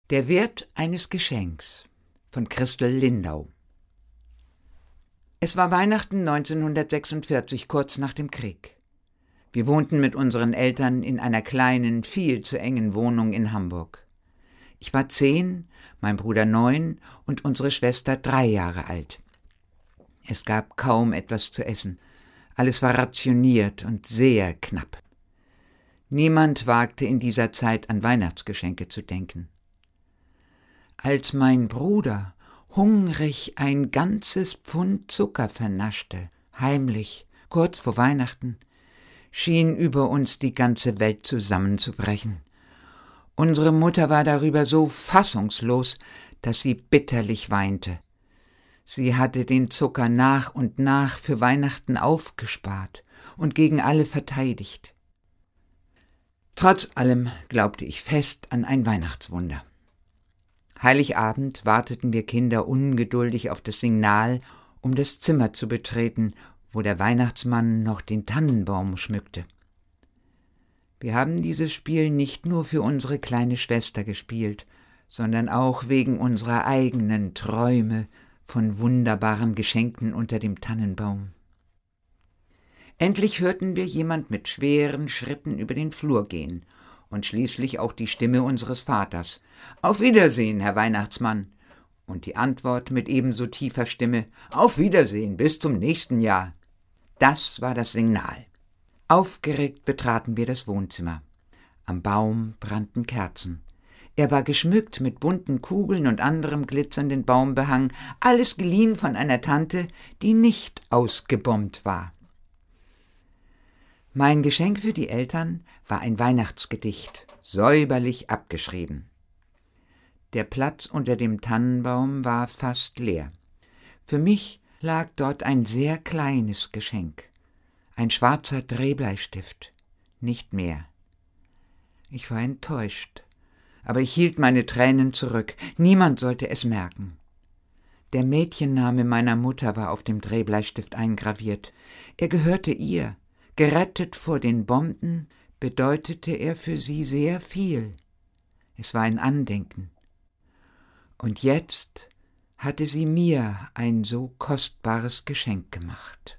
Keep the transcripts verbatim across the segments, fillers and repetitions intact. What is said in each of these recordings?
Der Wert eines Geschenks von Christel Lindau. Es war Weihnachten neunzehnhundertsechsundvierzig, kurz nach dem Krieg. Wir wohnten mit unseren Eltern in einer kleinen, viel zu engen Wohnung in Hamburg. Ich war zehn, mein Bruder neun und unsere Schwester drei Jahre alt. Es gab kaum etwas zu essen. Alles war rationiert und sehr knapp. Niemand wagte in dieser Zeit an Weihnachtsgeschenke zu denken. Als mein Bruder hungrig ein ganzes Pfund Zucker vernaschte, heimlich, kurz vor Weihnachten, schien über uns die ganze Welt zusammenzubrechen. Unsere Mutter war darüber so fassungslos, dass sie bitterlich weinte. Sie hatte den Zucker nach und nach für Weihnachten aufgespart und gegen alle verteidigt. Trotz allem glaubte ich fest an ein Weihnachtswunder. Heiligabend warteten wir Kinder ungeduldig auf das Signal, um das Zimmer zu betreten, wo der Weihnachtsmann noch den Tannenbaum schmückte. Wir haben dieses Spiel nicht nur für unsere kleine Schwester gespielt, sondern auch wegen unserer eigenen Träume von wunderbaren Geschenken unter dem Tannenbaum. Endlich hörten wir jemand mit schweren Schritten über den Flur gehen und schließlich auch die Stimme unseres Vaters. »Auf Wiedersehen, Herr Weihnachtsmann!« Und die Antwort mit ebenso tiefer Stimme. »Auf Wiedersehen, bis zum nächsten Jahr!« Das war das Signal. Aufgeregt betraten wir das Wohnzimmer. Am Baum brannten Kerzen. Er war geschmückt mit bunten Kugeln und anderem glitzernden Baumbehang, alles geliehen von einer Tante, die nicht ausgebombt war. Mein Geschenk für die Eltern war ein Weihnachtsgedicht, säuberlich abgeschrieben. Der Platz unter dem Tannenbaum war fast leer. Für mich lag dort ein sehr kleines Geschenk, ein schwarzer Drehbleistift, nicht mehr. Ich war enttäuscht, aber ich hielt meine Tränen zurück, niemand sollte es merken. Der Mädchenname meiner Mutter war auf dem Drehbleistift eingraviert. Er gehörte ihr. Gerettet vor den Bomben bedeutete er für sie sehr viel. Es war ein Andenken. Und jetzt hatte sie mir ein so kostbares Geschenk gemacht.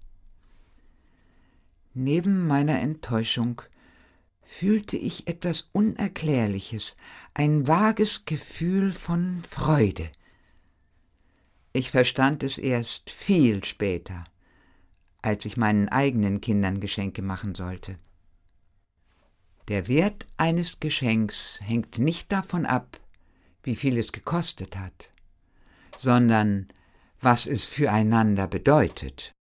Neben meiner Enttäuschung fühlte ich etwas Unerklärliches, ein vages Gefühl von Freude. Ich verstand es erst viel später, als ich meinen eigenen Kindern Geschenke machen sollte. Der Wert eines Geschenks hängt nicht davon ab, wie viel es gekostet hat, sondern was es füreinander bedeutet.